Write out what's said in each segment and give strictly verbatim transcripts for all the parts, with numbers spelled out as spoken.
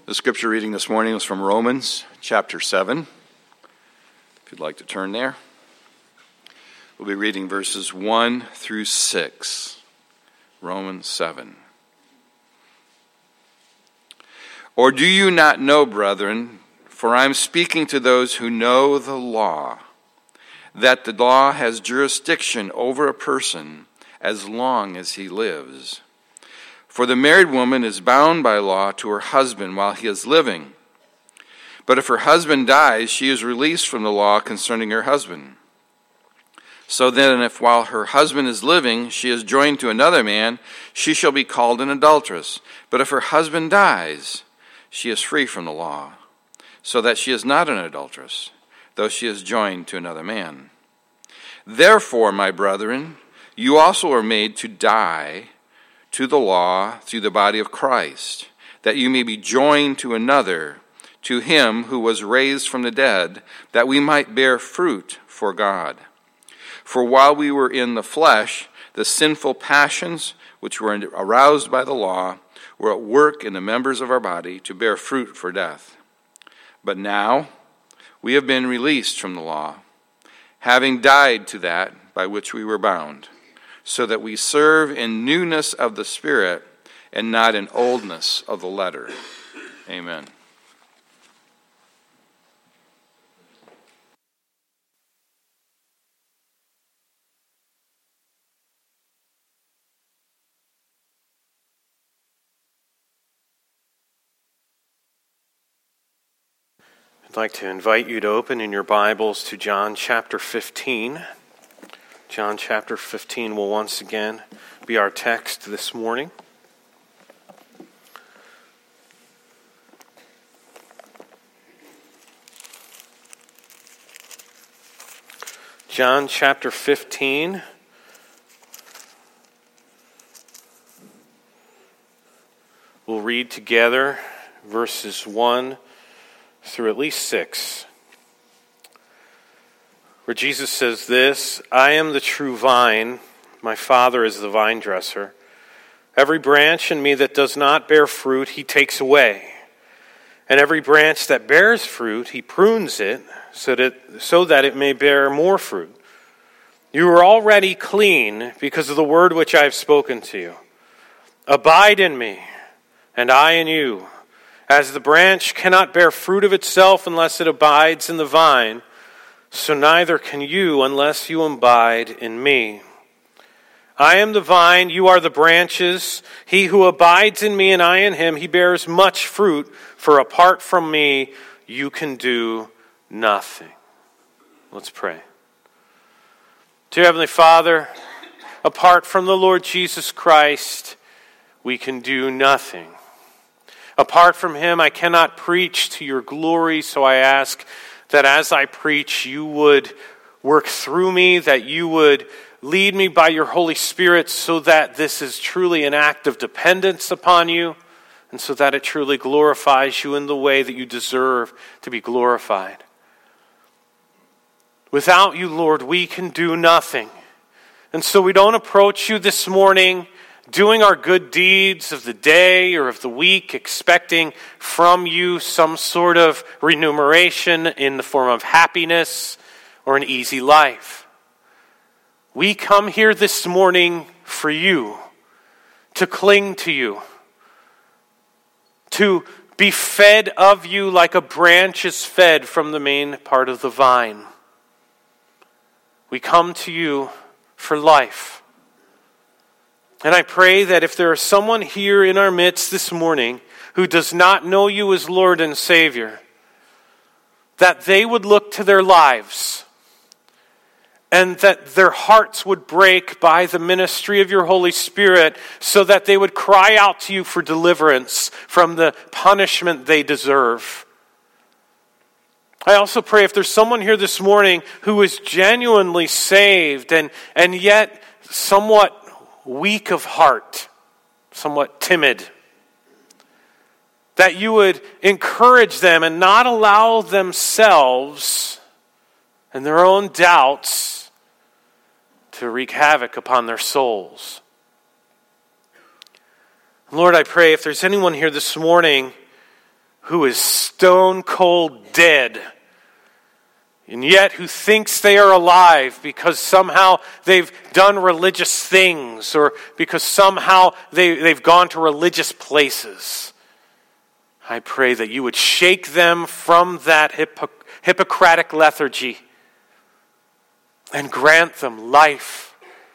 The scripture reading this morning was from Romans chapter seven. If you'd like to turn there. We'll be reading verses one through six. Romans seven. Or do you not know, brethren, for I am speaking to those who know the law, that the law has jurisdiction over a person as long as he lives. For the married woman is bound by law to her husband while he is living. But if her husband dies, she is released from the law concerning her husband. So then, if while her husband is living, she is joined to another man, she shall be called an adulteress. But if her husband dies, she is free from the law, so that she is not an adulteress, though she is joined to another man. Therefore, my brethren, you also are made to die to the law through the body of Christ, that you may be joined to another, to him who was raised from the dead, that we might bear fruit for God. For while we were in the flesh, the sinful passions which were aroused by the law were at work in the members of our body to bear fruit for death. But now we have been released from the law, having died to that by which we were bound, so that we serve in newness of the Spirit and not in oldness of the letter. Amen. I'd like to invite you to open in your Bibles to John chapter fifteen. John chapter fifteen will once again be our text this morning. John chapter fifteen. We'll read together verses one through at least six. Where Jesus says this, I am the true vine, my Father is the vine dresser. Every branch in me that does not bear fruit, he takes away. And every branch that bears fruit, he prunes it so that, so that it may bear more fruit. You are already clean because of the word which I have spoken to you. Abide in me, and I in you. As the branch cannot bear fruit of itself unless it abides in the vine, so neither can you unless you abide in me. I am the vine, you are the branches. He who abides in me and I in him, he bears much fruit, for apart from me, you can do nothing. Let's pray. Dear Heavenly Father, apart from the Lord Jesus Christ, we can do nothing. Apart from him, I cannot preach to your glory, so I ask that as I preach, you would work through me, that you would lead me by your Holy Spirit so that this is truly an act of dependence upon you, and so that it truly glorifies you in the way that you deserve to be glorified. Without you, Lord, we can do nothing. And so we don't approach you this morning doing our good deeds of the day or of the week, expecting from you some sort of remuneration in the form of happiness or an easy life. We come here this morning for you, to cling to you, to be fed of you like a branch is fed from the main part of the vine. We come to you for life. And I pray that if there is someone here in our midst this morning who does not know you as Lord and Savior, that they would look to their lives and that their hearts would break by the ministry of your Holy Spirit so that they would cry out to you for deliverance from the punishment they deserve. I also pray if there's someone here this morning who is genuinely saved and, and yet somewhat weak of heart, somewhat timid, that you would encourage them and not allow themselves and their own doubts to wreak havoc upon their souls. Lord, I pray if there's anyone here this morning who is stone cold dead, and yet who thinks they are alive because somehow they've done religious things or because somehow they, they've gone to religious places. I pray that you would shake them from that Hippo- Hippocratic lethargy and grant them life.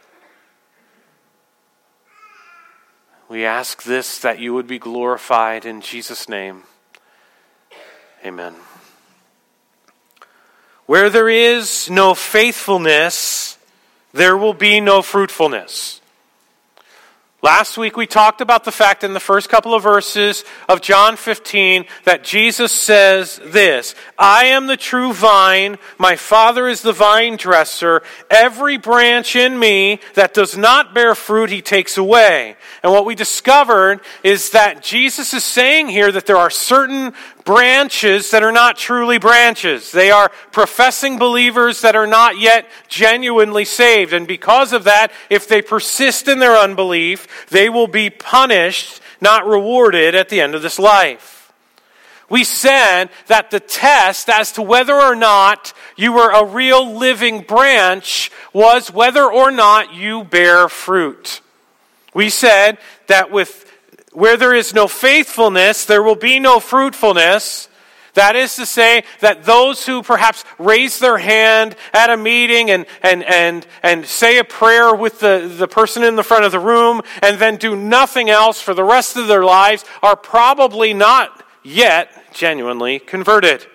We ask this, that you would be glorified in Jesus' name. Amen. Where there is no faithfulness, there will be no fruitfulness. Last week we talked about the fact in the first couple of verses of John fifteen that Jesus says this, I am the true vine, my Father is the vine dresser. Every branch in me that does not bear fruit, he takes away. And what we discovered is that Jesus is saying here that there are certain branches that are not truly branches. They are professing believers that are not yet genuinely saved. And because of that, if they persist in their unbelief, they will be punished, not rewarded at the end of this life. We said that the test as to whether or not you were a real living branch was whether or not you bear fruit. We said that with where there is no faithfulness, there will be no fruitfulness. That is to say that those who perhaps raise their hand at a meeting and, and, and, and say a prayer with the, the person in the front of the room and then do nothing else for the rest of their lives are probably not yet genuinely converted.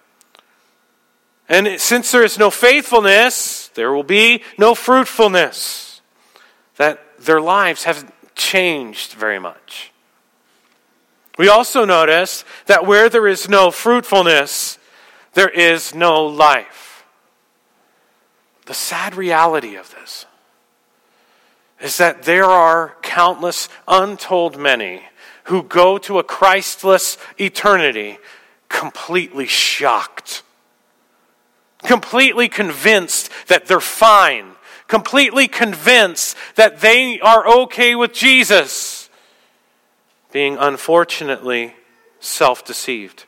And since there is no faithfulness, there will be no fruitfulness. That their lives haven't changed very much. We also notice that where there is no fruitfulness, there is no life. The sad reality of this is that there are countless untold many who go to a Christless eternity completely shocked, completely convinced that they're fine, completely convinced that they are okay with Jesus, being unfortunately self-deceived.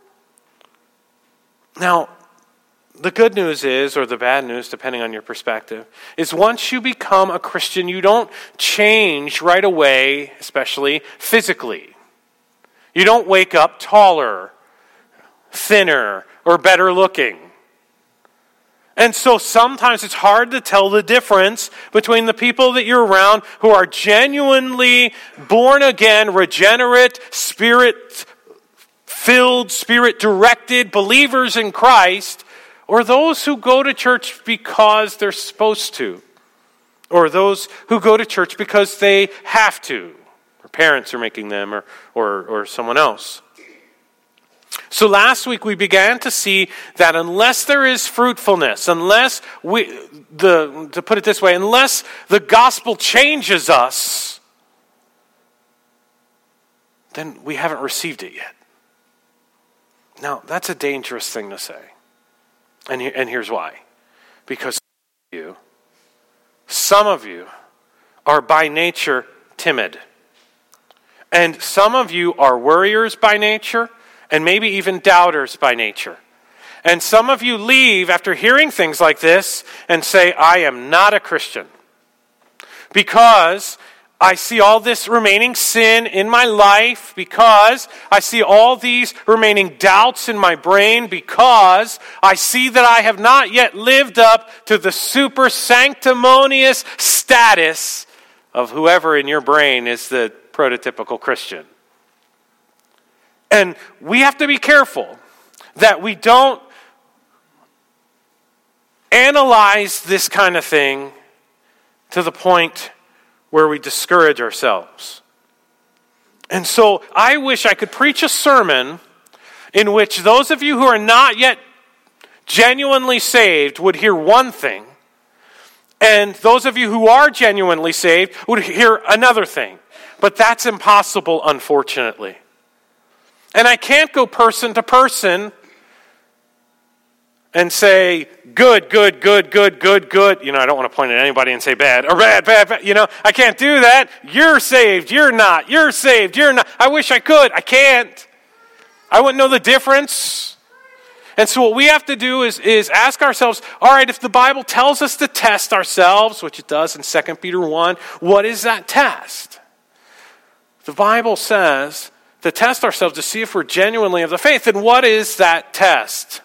Now, the good news is, or the bad news, depending on your perspective, is once you become a Christian, you don't change right away, especially physically. You don't wake up taller, thinner, or better looking. And so sometimes it's hard to tell the difference between the people that you're around who are genuinely born again, regenerate, spirit-filled, spirit-directed believers in Christ, or those who go to church because they're supposed to, or those who go to church because they have to, or parents are making them, or, or, or someone else. So last week we began to see that unless there is fruitfulness, unless we, the to put it this way, unless the gospel changes us, then we haven't received it yet. Now, that's a dangerous thing to say. And, and here's why. Because some of you, some of you are by nature timid. And some of you are worriers by nature, and maybe even doubters by nature. And some of you leave after hearing things like this and say, I am not a Christian. Because I see all this remaining sin in my life, because I see all these remaining doubts in my brain, because I see that I have not yet lived up to the super sanctimonious status of whoever in your brain is the prototypical Christian. And we have to be careful that we don't analyze this kind of thing to the point where we discourage ourselves. And so I wish I could preach a sermon in which those of you who are not yet genuinely saved would hear one thing, and those of you who are genuinely saved would hear another thing. But that's impossible, unfortunately. And I can't go person to person and say, good, good, good, good, good, good. You know, I don't want to point at anybody and say bad, or bad, bad, bad. You know, I can't do that. You're saved, you're not. You're saved, you're not. I wish I could. I can't. I wouldn't know the difference. And so what we have to do is, is ask ourselves, all right, if the Bible tells us to test ourselves, which it does in Second Peter one, what is that test? The Bible says to test ourselves to see if we're genuinely of the faith. And what is that test?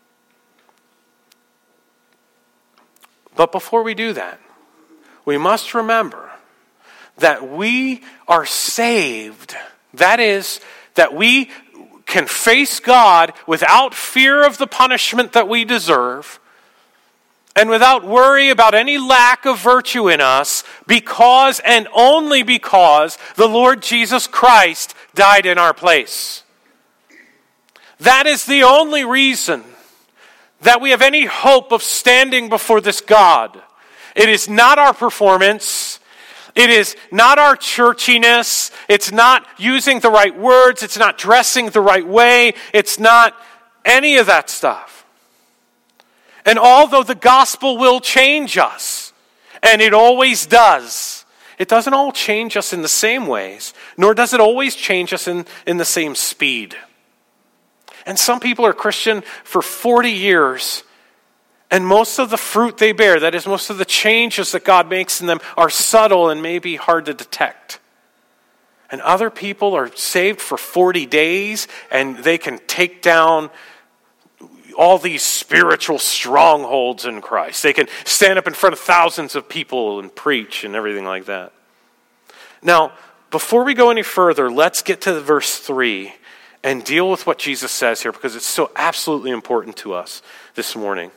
But before we do that, we must remember that we are saved. That is, that we can face God without fear of the punishment that we deserve and without worry about any lack of virtue in us, because and only because the Lord Jesus Christ died in our place. That is the only reason that we have any hope of standing before this God. It is not our performance. It is not our churchiness. It's not using the right words. It's not dressing the right way. It's not any of that stuff. And although the gospel will change us, and it always does, it doesn't all change us in the same ways, nor does it always change us in, in the same speed. And some people are Christian for forty years, and most of the fruit they bear, that is, most of the changes that God makes in them, are subtle and maybe hard to detect. And other people are saved for forty days, and they can take down all these spiritual strongholds in Christ. They can stand up in front of thousands of people and preach and everything like that. Now, before we go any further, let's get to verse three and deal with what Jesus says here, because it's so absolutely important to us this morning.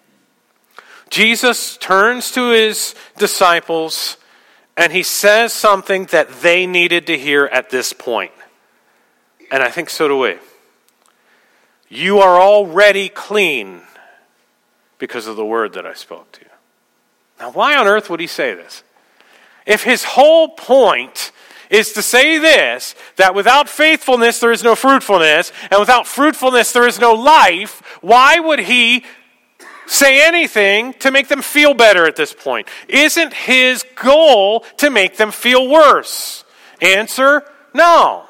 Jesus turns to his disciples and he says something that they needed to hear at this point. And I think so do we. You are already clean because of the word that I spoke to you. Now, why on earth would he say this? If his whole point is to say this, that without faithfulness there is no fruitfulness, and without fruitfulness there is no life, why would he say anything to make them feel better at this point? Isn't his goal to make them feel worse? Answer, no.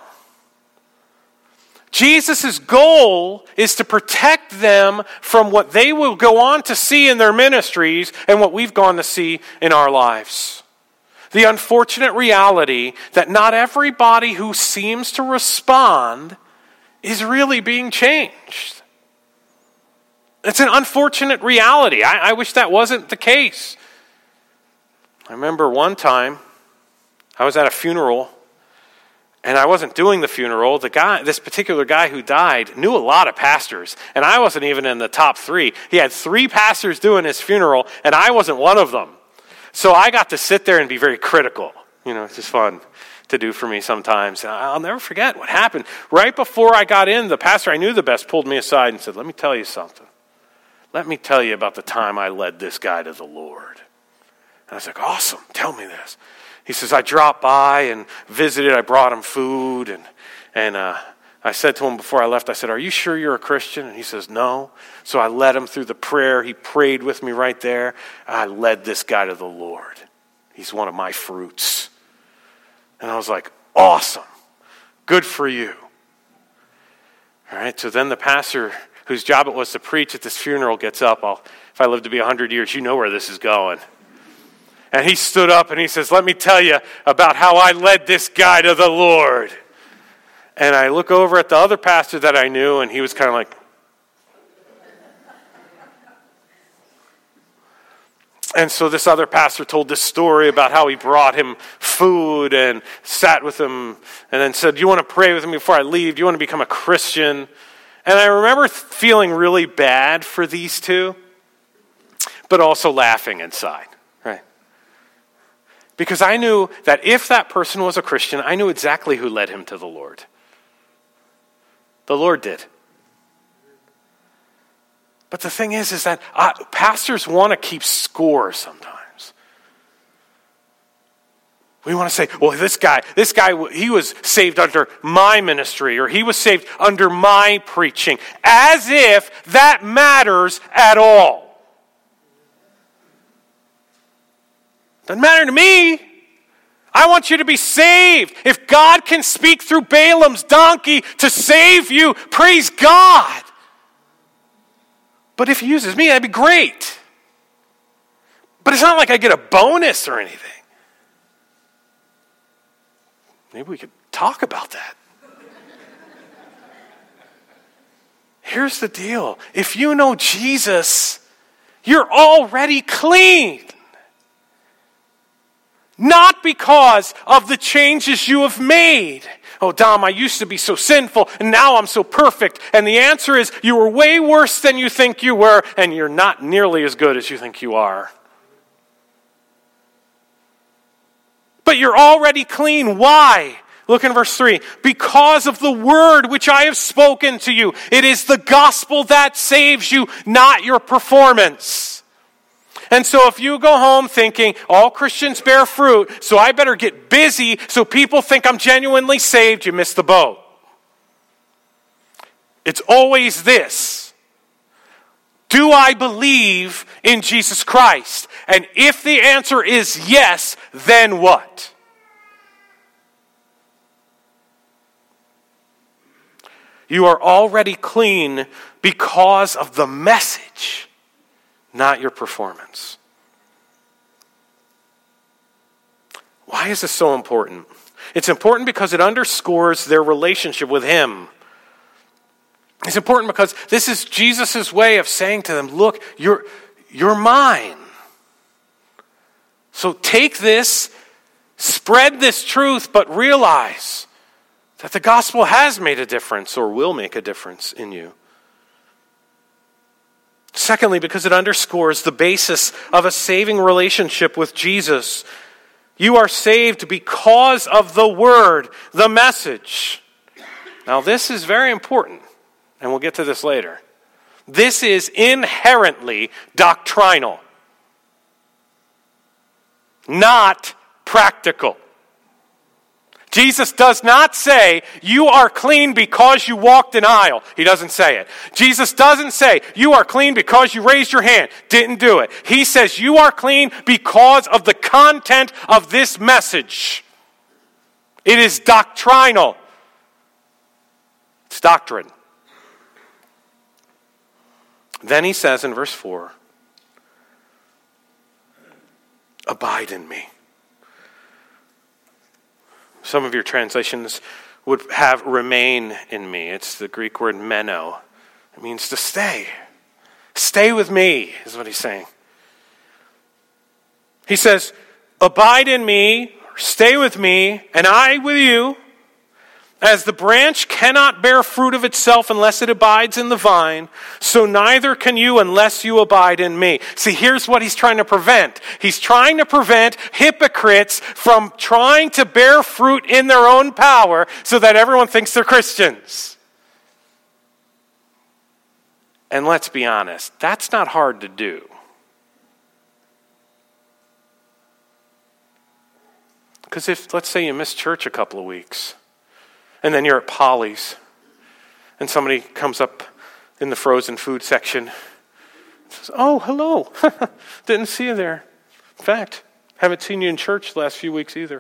Jesus' goal is to protect them from what they will go on to see in their ministries and what we've gone to see in our lives. The unfortunate reality that not everybody who seems to respond is really being changed. It's an unfortunate reality. I, I wish that wasn't the case. I remember one time I was at a funeral and I wasn't doing the funeral. The guy, this particular guy who died, knew a lot of pastors, and I wasn't even in the top three. He had three pastors doing his funeral, and I wasn't one of them. So I got to sit there and be very critical. You know, it's just fun to do for me sometimes. And I'll never forget what happened. Right before I got in, the pastor I knew the best pulled me aside and said, "Let me tell you something. Let me tell you about the time I led this guy to the Lord." And I was like, "Awesome, tell me this." He says, "I dropped by and visited. I brought him food. And, and uh, I said to him before I left, I said, 'Are you sure you're a Christian?' And he says, 'No.' So I led him through the prayer. He prayed with me right there. I led this guy to the Lord. He's one of my fruits." And I was like, "Awesome. Good for you." All right, so then the pastor whose job it was to preach at this funeral gets up. I'll, if I live to be one hundred years, you know where this is going. And he stood up and he says, "Let me tell you about how I led this guy to the Lord." And I look over at the other pastor that I knew, and he was kind of like, and so this other pastor told this story about how he brought him food and sat with him and then said, "Do you want to pray with me before I leave? Do you want to become a Christian?" And I remember feeling really bad for these two, but also laughing inside, right? Because I knew that if that person was a Christian, I knew exactly who led him to the Lord. The Lord did. But the thing is, is that uh, pastors want to keep score sometimes. We want to say, "Well, this guy, this guy, he was saved under my ministry, or he was saved under my preaching," as if that matters at all. Doesn't matter to me. I want you to be saved. If God can speak through Balaam's donkey to save you, praise God. But if he uses me, that'd be great. But it's not like I get a bonus or anything. Maybe we could talk about that. Here's the deal. If you know Jesus, you're already clean. Not because of the changes you have made. Oh, Dom, I used to be so sinful, and now I'm so perfect. And the answer is, you were way worse than you think you were, and you're not nearly as good as you think you are. But you're already clean. Why? Look in verse three. Because of the word which I have spoken to you. It is the gospel that saves you, not your performance. And so if you go home thinking, all Christians bear fruit, so I better get busy so people think I'm genuinely saved, you miss the boat. It's always this. Do I believe in Jesus Christ? And if the answer is yes, then what? You are already clean because of the message, not your performance. Why is this so important? It's important because it underscores their relationship with him. It's important because this is Jesus' way of saying to them, look, you're, you're mine. So take this, spread this truth, but realize that the gospel has made a difference or will make a difference in you. Secondly, because it underscores the basis of a saving relationship with Jesus. You are saved because of the word, the message. Now, this is very important, and we'll get to this later. This is inherently doctrinal, not practical. Jesus does not say, you are clean because you walked an aisle. He doesn't say it. Jesus doesn't say, you are clean because you raised your hand. Didn't do it. He says, you are clean because of the content of this message. It is doctrinal. It's doctrine. Then he says in verse four, abide in me. Some of your translations would have remain in me. It's the Greek word meno. It means to stay. Stay with me, is what he's saying. He says, abide in me, stay with me, and I with you. As the branch cannot bear fruit of itself unless it abides in the vine, so neither can you unless you abide in me. See, here's what he's trying to prevent. He's trying to prevent hypocrites from trying to bear fruit in their own power so that everyone thinks they're Christians. And let's be honest, that's not hard to do. Because if, let's say you miss church a couple of weeks, and then you're at Polly's, and somebody comes up in the frozen food section and says, oh, hello. Didn't see you there. In fact, haven't seen you in church the last few weeks either.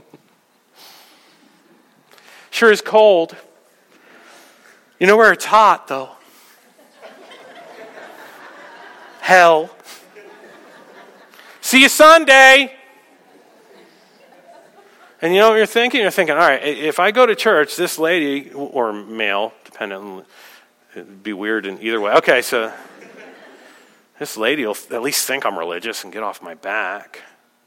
Sure is cold. You know where it's hot, though? Hell. See you Sunday. And you know what you're thinking? You're thinking, all right, if I go to church, this lady, or male, depending on, it'd be weird in either way. Okay, so this lady will at least think I'm religious and get off my back.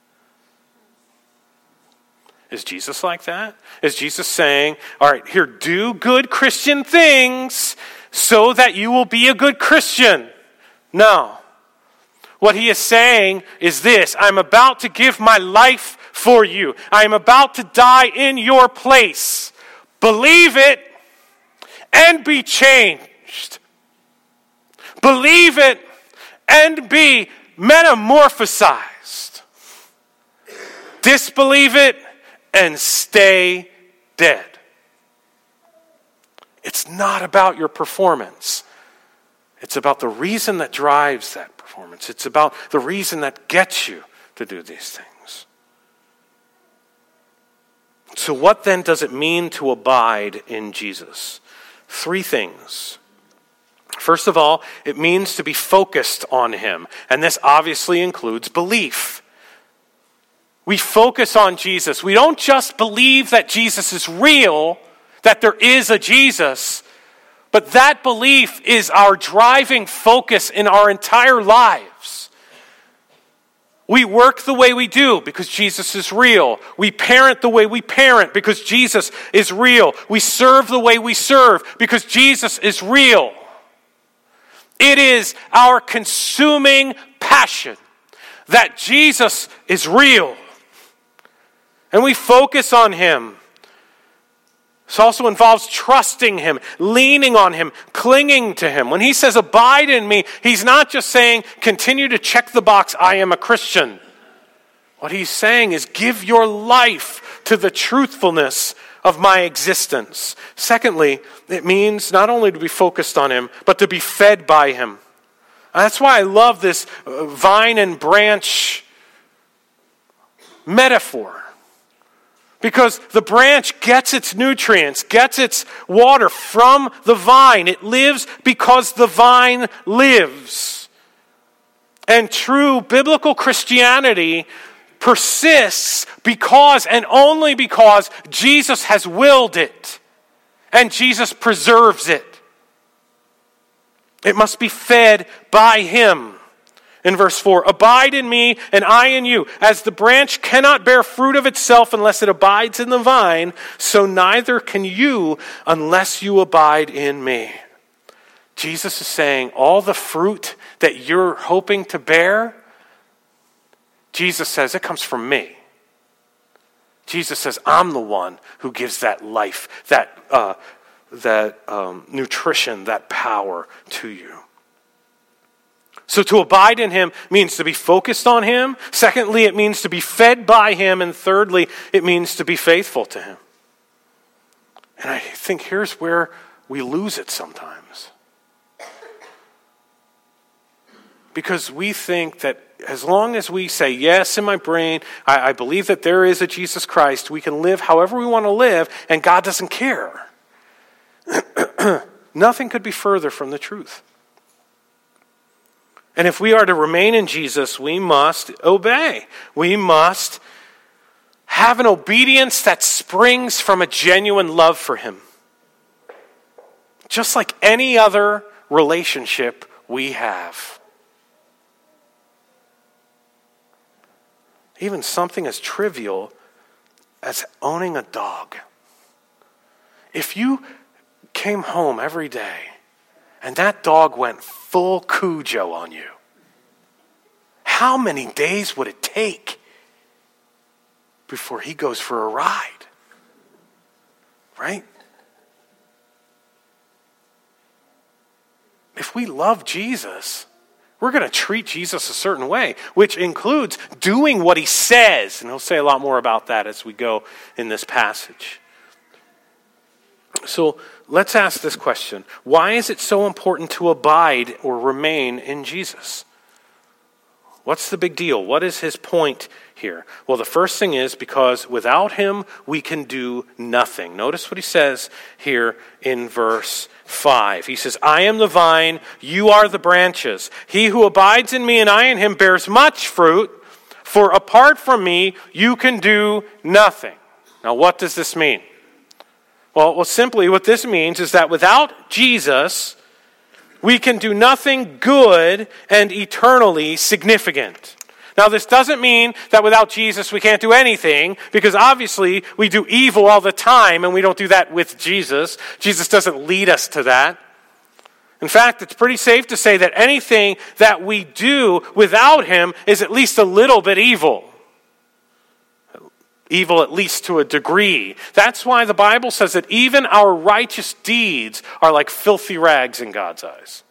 Is Jesus like that? Is Jesus saying, all right, here, do good Christian things so that you will be a good Christian? No. What he is saying is this: I'm about to give my life for you. I am about to die in your place. Believe it and be changed. Believe it and be metamorphosized. Disbelieve it and stay dead. It's not about your performance. It's about the reason that drives that performance. It's about the reason that gets you to do these things. So what then does it mean to abide in Jesus? Three things. First of all, it means to be focused on him. And this obviously includes belief. We focus on Jesus. We don't just believe that Jesus is real, that there is a Jesus, but that belief is our driving focus in our entire lives. We work the way we do because Jesus is real. We parent the way we parent because Jesus is real. We serve the way we serve because Jesus is real. It is our consuming passion that Jesus is real. And we focus on him. This also involves trusting him, leaning on him, clinging to him. When he says, abide in me, he's not just saying, continue to check the box, I am a Christian. What he's saying is, give your life to the truthfulness of my existence. Secondly, it means not only to be focused on him, but to be fed by him. And that's why I love this vine and branch metaphor. Because the branch gets its nutrients, gets its water from the vine. It lives because the vine lives. And true biblical Christianity persists because and only because Jesus has willed it. And Jesus preserves it. It must be fed by him. In verse four, abide in me and I in you. As the branch cannot bear fruit of itself unless it abides in the vine, so neither can you unless you abide in me. Jesus is saying all the fruit that you're hoping to bear, Jesus says it comes from me. Jesus says I'm the one who gives that life, that, uh, that um, nutrition, that power to you. So to abide in him means to be focused on him. Secondly, it means to be fed by him. And thirdly, it means to be faithful to him. And I think here's where we lose it sometimes. Because we think that as long as we say, yes, in my brain, I, I believe that there is a Jesus Christ, we can live however we want to live, and God doesn't care. Nothing could be further from the truth. And if we are to remain in Jesus, we must obey. We must have an obedience that springs from a genuine love for him. Just like any other relationship we have. Even something as trivial as owning a dog. If you came home every day and that dog went full Cujo on you, how many days would it take before he goes for a ride? Right? If we love Jesus, we're going to treat Jesus a certain way, which includes doing what he says. And he'll say a lot more about that as we go in this passage. So let's ask this question. Why is it so important to abide or remain in Jesus? What's the big deal? What is his point here? Well, the first thing is because without him, we can do nothing. Notice what he says here in verse five. He says, I am the vine, you are the branches. He who abides in me and I in him bears much fruit, for apart from me, you can do nothing. Now, what does this mean? Well, well, simply what this means is that without Jesus, we can do nothing good and eternally significant. Now, this doesn't mean that without Jesus we can't do anything, because obviously we do evil all the time, and we don't do that with Jesus. Jesus doesn't lead us to that. In fact, it's pretty safe to say that anything that we do without him is at least a little bit evil. Evil at least to a degree. That's why the Bible says that even our righteous deeds are like filthy rags in God's eyes.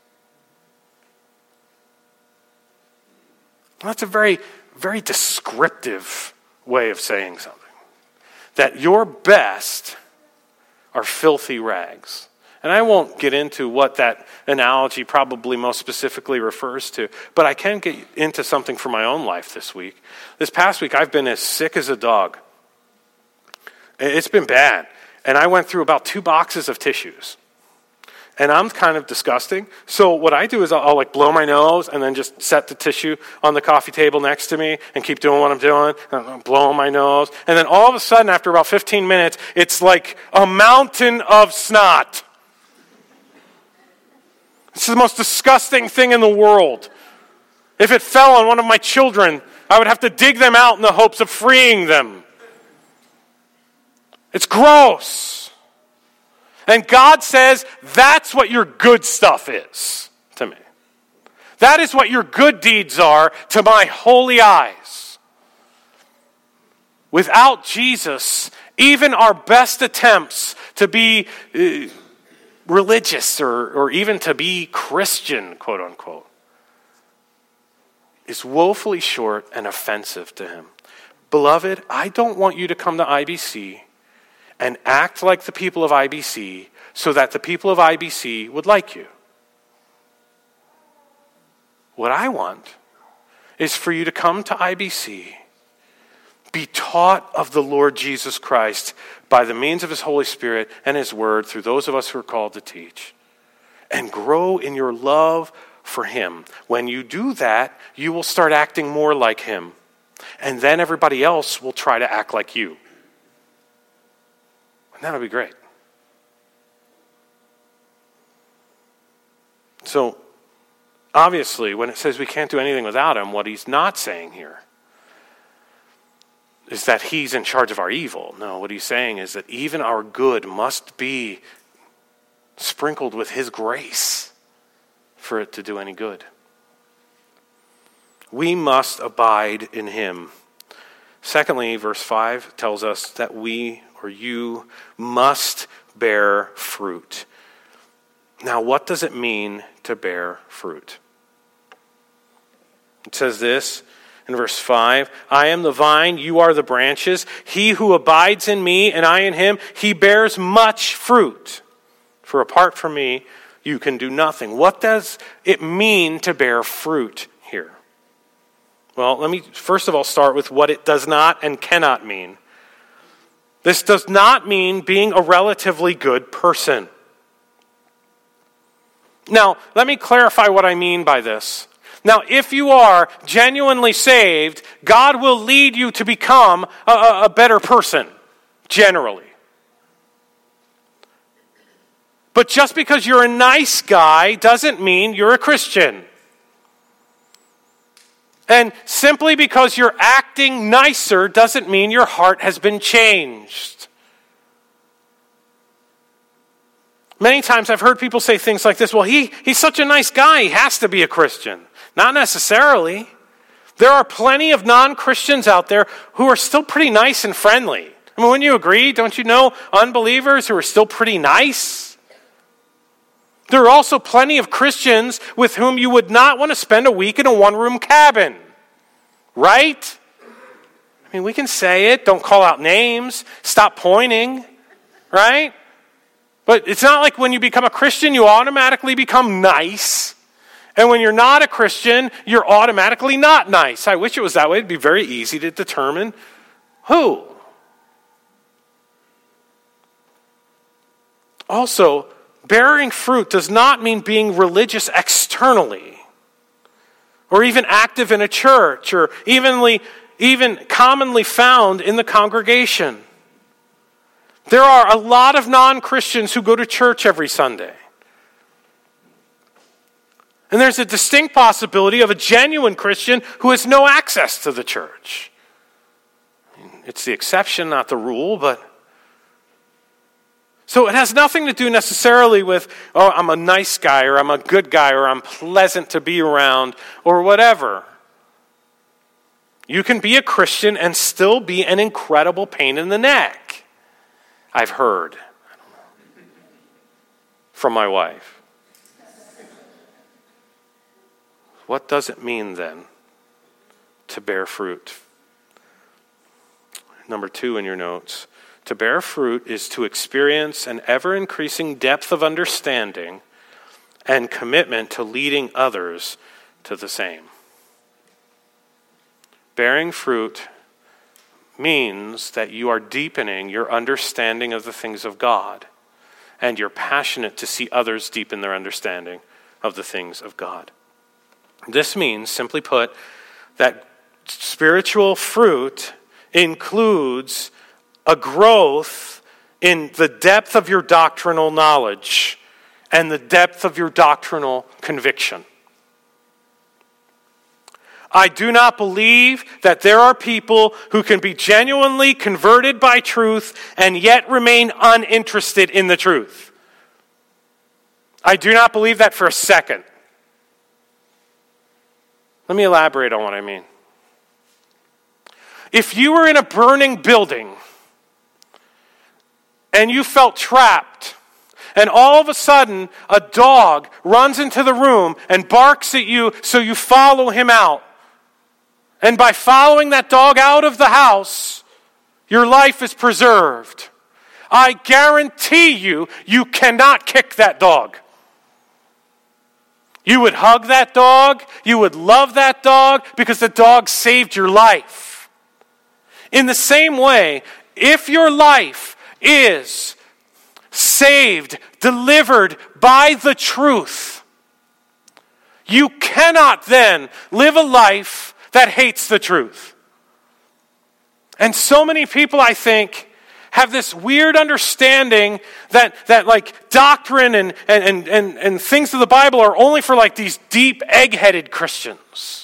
That's a very, very descriptive way of saying something. That your best are filthy rags. And I won't get into what that analogy probably most specifically refers to, but I can get into something for my own life this week. This past week, I've been as sick as a dog. It's been bad. And I went through about two boxes of tissues. And I'm kind of disgusting. So what I do is I'll, I'll like blow my nose and then just set the tissue on the coffee table next to me and keep doing what I'm doing. And I'm blowing my nose. And then all of a sudden, after about fifteen minutes, it's like a mountain of snot. It's the most disgusting thing in the world. If it fell on one of my children, I would have to dig them out in the hopes of freeing them. It's gross. And God says, that's what your good stuff is to me. That is what your good deeds are to my holy eyes. Without Jesus, even our best attempts to be uh, religious or, or even to be Christian, quote unquote, is woefully short and offensive to him. Beloved, I don't want you to come to I B C and act like the people of I B C so that the people of I B C would like you. What I want is for you to come to I B C, be taught of the Lord Jesus Christ by the means of his Holy Spirit and his word through those of us who are called to teach, and grow in your love for him. When you do that, you will start acting more like him, and then everybody else will try to act like you. And that'll be great. So, obviously, when it says we can't do anything without him, what he's not saying here is that he's in charge of our evil. No, what he's saying is that even our good must be sprinkled with his grace for it to do any good. We must abide in him. Secondly, verse five tells us that we, or you, must bear fruit. Now, what does it mean to bear fruit? It says this in verse five, I am the vine, you are the branches. He who abides in me and I in him, he bears much fruit. For apart from me, you can do nothing. What does it mean to bear fruit here? Well, let me first of all start with what it does not and cannot mean. This does not mean being a relatively good person. Now, let me clarify what I mean by this. Now, if you are genuinely saved, God will lead you to become a, a better person, generally. But just because you're a nice guy doesn't mean you're a Christian. And simply because you're acting nicer doesn't mean your heart has been changed. Many times I've heard people say things like this, well, he, he's such a nice guy, he has to be a Christian. Not necessarily. There are plenty of non-Christians out there who are still pretty nice and friendly. I mean, wouldn't you agree? Don't you know unbelievers who are still pretty nice? There are also plenty of Christians with whom you would not want to spend a week in a one-room cabin. Right? I mean, we can say it. Don't call out names. Stop pointing. Right? But it's not like when you become a Christian, you automatically become nice. And when you're not a Christian, you're automatically not nice. I wish it was that way. It'd be very easy to determine who. Also, bearing fruit does not mean being religious externally, or even active in a church, or evenly, even commonly found in the congregation. There are a lot of non-Christians who go to church every Sunday. And there's a distinct possibility of a genuine Christian who has no access to the church. It's the exception, not the rule, but... So it has nothing to do necessarily with, oh, I'm a nice guy, or I'm a good guy, or I'm pleasant to be around, or whatever. You can be a Christian and still be an incredible pain in the neck. I've heard. I don't know. From my wife. What does it mean then to bear fruit? Number two in your notes. To bear fruit is to experience an ever-increasing depth of understanding and commitment to leading others to the same. Bearing fruit means that you are deepening your understanding of the things of God, and you're passionate to see others deepen their understanding of the things of God. This means, simply put, that spiritual fruit includes a growth in the depth of your doctrinal knowledge and the depth of your doctrinal conviction. I do not believe that there are people who can be genuinely converted by truth and yet remain uninterested in the truth. I do not believe that for a second. Let me elaborate on what I mean. If you were in a burning building and you felt trapped, and all of a sudden a dog runs into the room and barks at you, so you follow him out, and by following that dog out of the house, your life is preserved, I guarantee you, you cannot kick that dog. You would hug that dog, you would love that dog, because the dog saved your life. In the same way, if your life is saved, delivered by the truth, you cannot then live a life that hates the truth. And so many people, I think, have this weird understanding that, that like doctrine and, and, and, and things of the Bible are only for like these deep egg-headed Christians.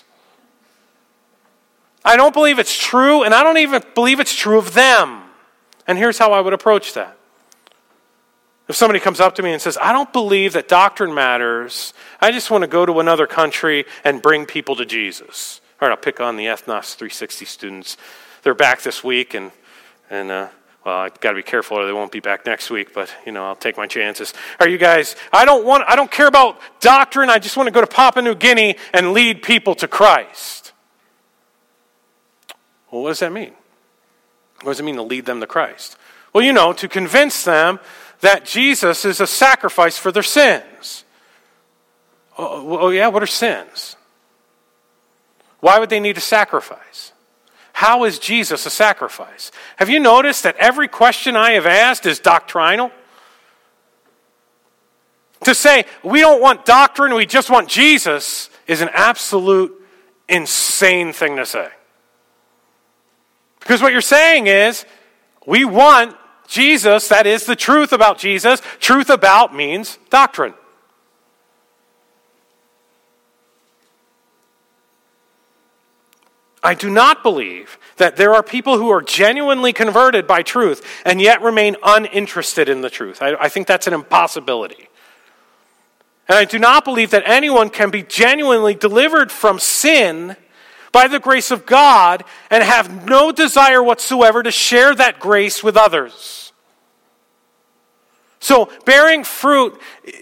I don't believe it's true, and I don't even believe it's true of them. And here's how I would approach that. If somebody comes up to me and says, I don't believe that doctrine matters, I just want to go to another country and bring people to Jesus. All right, I'll pick on the Ethnos three sixty students. They're back this week, and, and uh, well, I've got to be careful or they won't be back next week, but, you know, I'll take my chances. Are you guys, I don't want, I don't care about doctrine, I just want to go to Papua New Guinea and lead people to Christ. Well, what does that mean? What does it mean to lead them to Christ? Well, you know, to convince them that Jesus is a sacrifice for their sins. Oh, oh yeah, what are sins? Why would they need a sacrifice? How is Jesus a sacrifice? Have you noticed that every question I have asked is doctrinal? To say, we don't want doctrine, we just want Jesus, is an absolute insane thing to say. Because what you're saying is, we want Jesus, that is the truth about Jesus. Truth about means doctrine. I do not believe that there are people who are genuinely converted by truth and yet remain uninterested in the truth. I, I think that's an impossibility. And I do not believe that anyone can be genuinely delivered from sin by the grace of God and have no desire whatsoever to share that grace with others. So bearing fruit,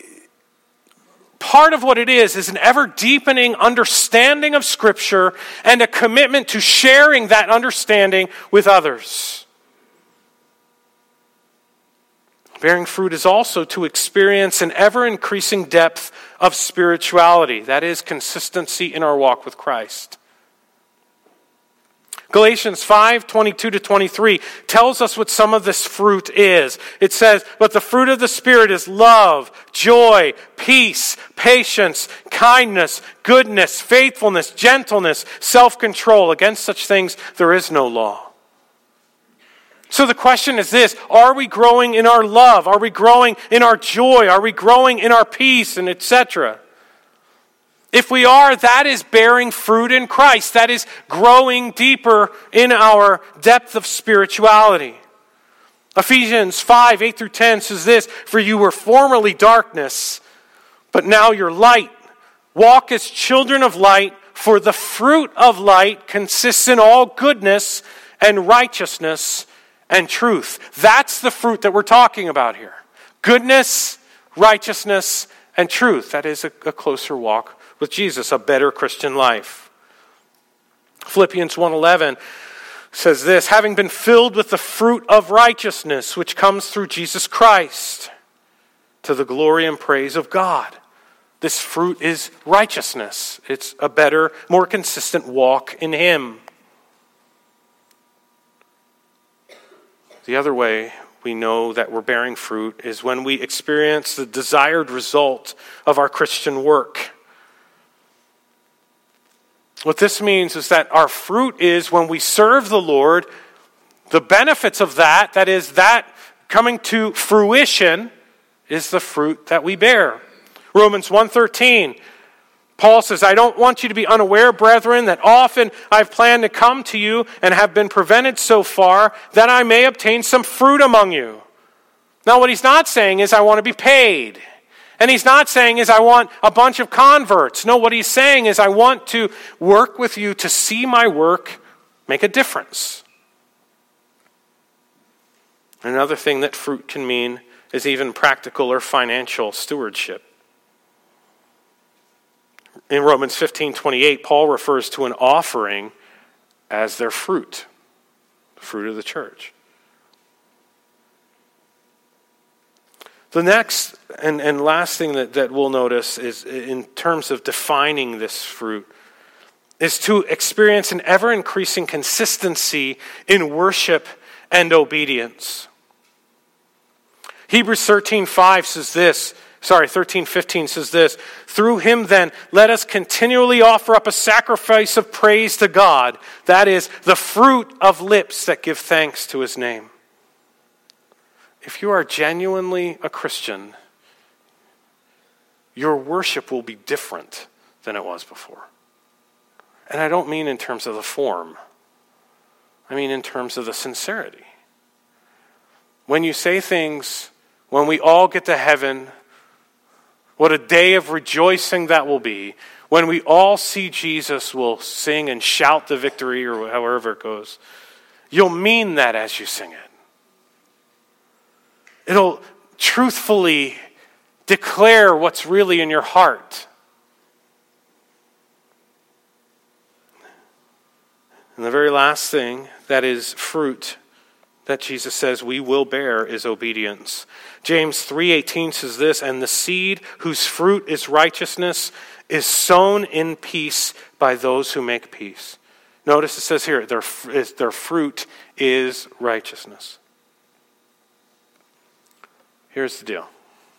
part of what it is, is an ever-deepening understanding of Scripture and a commitment to sharing that understanding with others. Bearing fruit is also to experience an ever-increasing depth of spirituality. That is, consistency in our walk with Christ. Galatians five, twenty-two to twenty-three tells us what some of this fruit is. It says, but the fruit of the Spirit is love, joy, peace, patience, kindness, goodness, faithfulness, gentleness, self-control. Against such things there is no law. So the question is this, are we growing in our love? Are we growing in our joy? Are we growing in our peace, and et cetera? If we are, that is bearing fruit in Christ. That is growing deeper in our depth of spirituality. Ephesians five, eight through ten says this, for you were formerly darkness, but now you're light. Walk as children of light, for the fruit of light consists in all goodness and righteousness and truth. That's the fruit that we're talking about here. Goodness, righteousness, and truth. That is a, a closer walk with Jesus, a better Christian life. Philippians one eleven says this, having been filled with the fruit of righteousness, which comes through Jesus Christ, to the glory and praise of God. This fruit is righteousness. It's a better, more consistent walk in Him. The other way we know that we're bearing fruit is when we experience the desired result of our Christian work. What this means is that our fruit is when we serve the Lord, the benefits of that, that is, that coming to fruition, is the fruit that we bear. Romans one thirteen, Paul says, I don't want you to be unaware, brethren, that often I've planned to come to you and have been prevented so far, that I may obtain some fruit among you. Now what he's not saying is I want to be paid. And he's not saying is I want a bunch of converts. No, what he's saying is I want to work with you to see my work make a difference. Another thing that fruit can mean is even practical or financial stewardship. In Romans fifteen twenty-eight, Paul refers to an offering as their fruit, the fruit of the church. The next and, and last thing that, that we'll notice is in terms of defining this fruit is to experience an ever-increasing consistency in worship and obedience. Hebrews thirteen five says this, sorry, thirteen fifteen says this, through him then let us continually offer up a sacrifice of praise to God, that is, the fruit of lips that give thanks to his name. If you are genuinely a Christian, your worship will be different than it was before. And I don't mean in terms of the form. I mean in terms of the sincerity. When you say things, when we all get to heaven, what a day of rejoicing that will be. When we all see Jesus, we'll sing and shout the victory or however it goes. You'll mean that as you sing it. It'll truthfully declare what's really in your heart. And the very last thing that is fruit that Jesus says we will bear is obedience. James three eighteen says this, and the seed whose fruit is righteousness is sown in peace by those who make peace. Notice it says here, their, their fruit is righteousness. Here's the deal.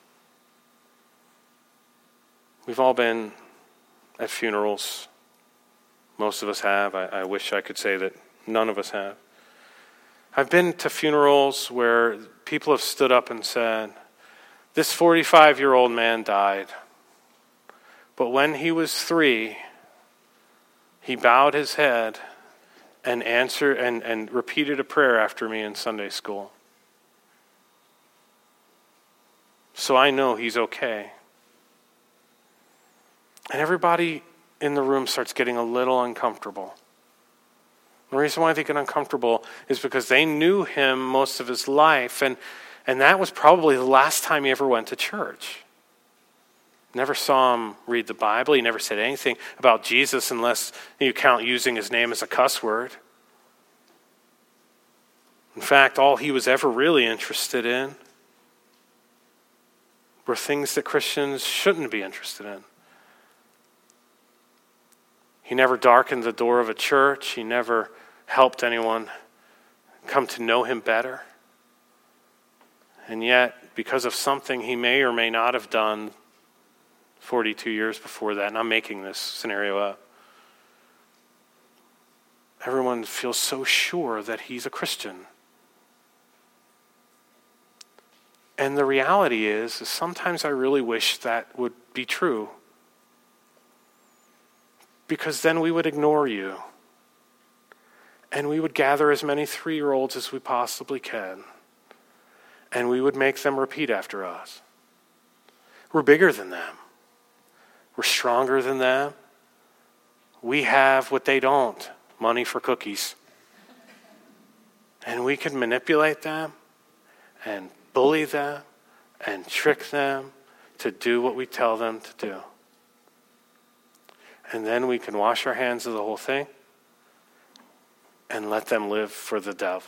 We've all been at funerals. Most of us have. I, I wish I could say that none of us have. I've been to funerals where people have stood up and said, this forty-five-year-old man died, but when he was three, he bowed his head and answered and, and repeated a prayer after me in Sunday school. So I know he's okay. And everybody in the room starts getting a little uncomfortable. The reason why they get uncomfortable is because they knew him most of his life, and, and that was probably the last time he ever went to church. Never saw him read the Bible. He never said anything about Jesus unless you count using his name as a cuss word. In fact, all he was ever really interested in were things that Christians shouldn't be interested in. He never darkened the door of a church. He never helped anyone come to know him better. And yet, because of something he may or may not have done forty-two years before that, and I'm making this scenario up, everyone feels so sure that he's a Christian. And the reality is, is sometimes I really wish that would be true. Because then we would ignore you. And we would gather as many three-year-olds as we possibly can. And we would make them repeat after us. We're bigger than them. We're stronger than them. We have what they don't, money for cookies. And we can manipulate them and bully them and trick them to do what we tell them to do. And then we can wash our hands of the whole thing and let them live for the devil.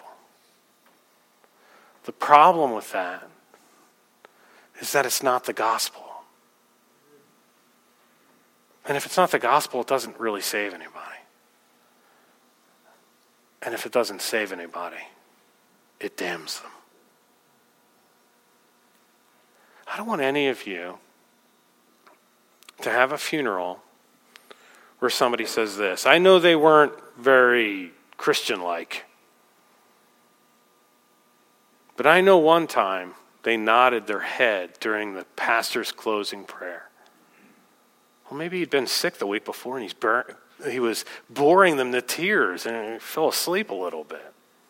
The problem with that is that it's not the gospel. And if it's not the gospel, it doesn't really save anybody. And if it doesn't save anybody, it damns them. I don't want any of you to have a funeral where somebody says this. I know they weren't very Christian-like, but I know one time they nodded their head during the pastor's closing prayer. Well, maybe he'd been sick the week before and he's bur- he was boring them to tears and he fell asleep a little bit.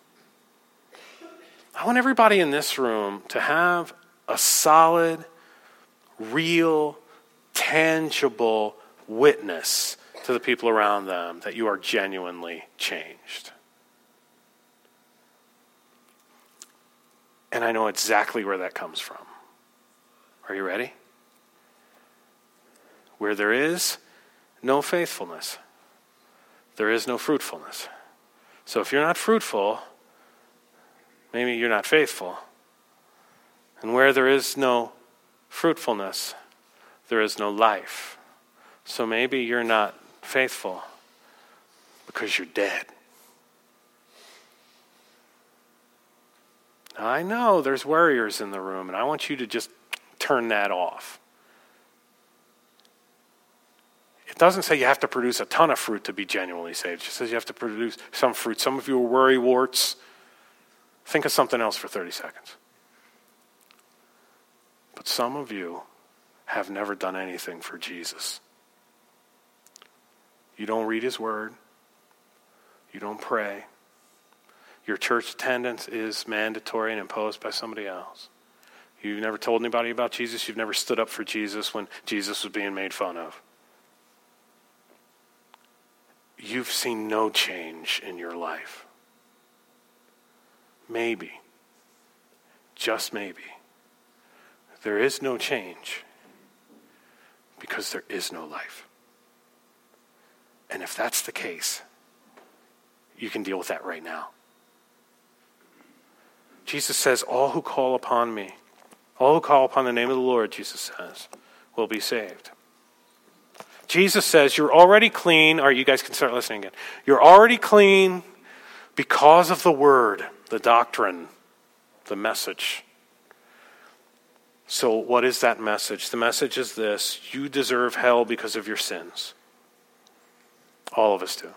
I want everybody in this room to have a solid, real, tangible witness to the people around them that you are genuinely changed. And I know exactly where that comes from. Are you ready? Where there is no faithfulness, there is no fruitfulness. So if you're not fruitful, maybe you're not faithful. And where there is no fruitfulness, there is no life. So maybe you're not faithful because you're dead. Now, I know there's worriers in the room, and I want you to just turn that off. It doesn't say you have to produce a ton of fruit to be genuinely saved. It just says you have to produce some fruit. Some of you are worry warts. Think of something else for thirty seconds. But some of you have never done anything for Jesus. You don't read his word. You don't pray. Your church attendance is mandatory and imposed by somebody else. You've never told anybody about Jesus. You've never stood up for Jesus when Jesus was being made fun of. You've seen no change in your life. Maybe, just maybe, there is no change because there is no life. And if that's the case, you can deal with that right now. Jesus says, all who call upon me, all who call upon the name of the Lord, Jesus says, will be saved. Jesus says, you're already clean. All right, you guys can start listening again. You're already clean because of the word, the doctrine, the message. So what is that message? The message is this: you deserve hell because of your sins. All of us do.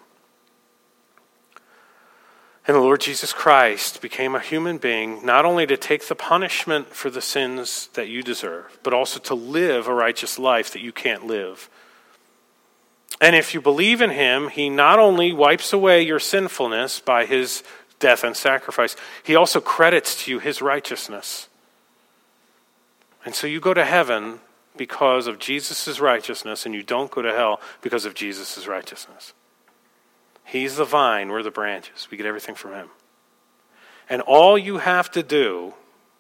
And the Lord Jesus Christ became a human being, not only to take the punishment for the sins that you deserve, but also to live a righteous life that you can't live. And if you believe in him, he not only wipes away your sinfulness by his death and sacrifice, he also credits to you his righteousness. And so you go to heaven because of Jesus' righteousness, and you don't go to hell because of Jesus' righteousness. He's the vine, we're the branches. We get everything from him. And all you have to do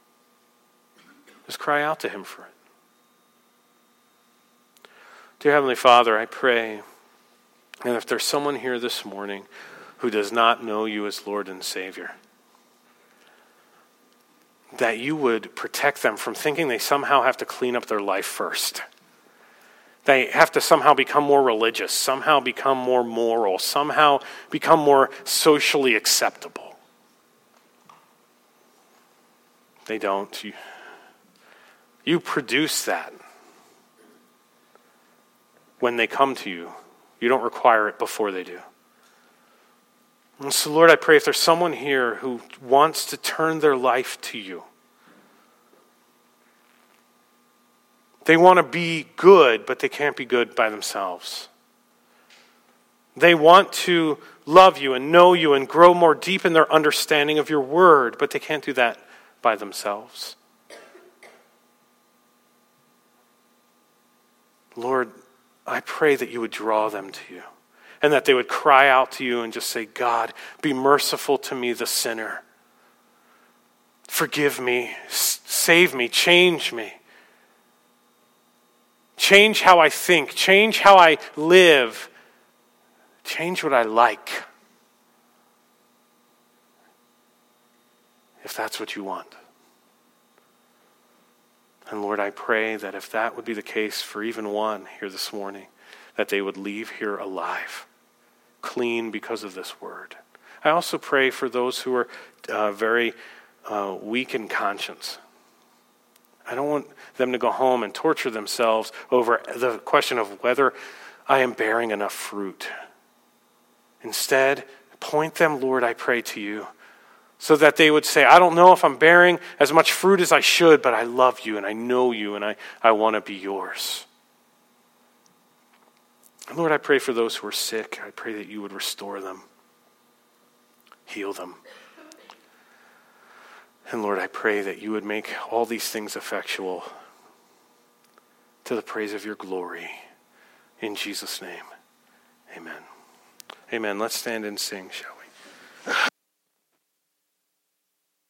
is cry out to him for it. Dear Heavenly Father, I pray, and if there's someone here this morning who does not know you as Lord and Savior, that you would protect them from thinking they somehow have to clean up their life first. They have to somehow become more religious, somehow become more moral, somehow become more socially acceptable. They don't. You, you produce that when they come to you. You don't require it before they do. And so, Lord, I pray if there's someone here who wants to turn their life to you, they want to be good, but they can't be good by themselves. They want to love you and know you and grow more deep in their understanding of your word, but they can't do that by themselves. Lord, I pray that you would draw them to you and that they would cry out to you and just say, God, be merciful to me, the sinner. Forgive me, save me, change me. Change how I think, change how I live, change what I like. If that's what you want. And Lord, I pray that if that would be the case for even one here this morning, that they would leave here alive, clean because of this word. I also pray for those who are uh, very uh, weakened conscience. I don't want them to go home and torture themselves over the question of whether I am bearing enough fruit. Instead, point them, Lord, I pray to you, so that they would say, I don't know if I'm bearing as much fruit as I should, but I love you and I know you and I, I want to be yours. And Lord, I pray for those who are sick. I pray that you would restore them, heal them. And Lord, I pray that you would make all these things effectual to the praise of your glory. In Jesus' name, amen. Amen. Let's stand and sing, shall we?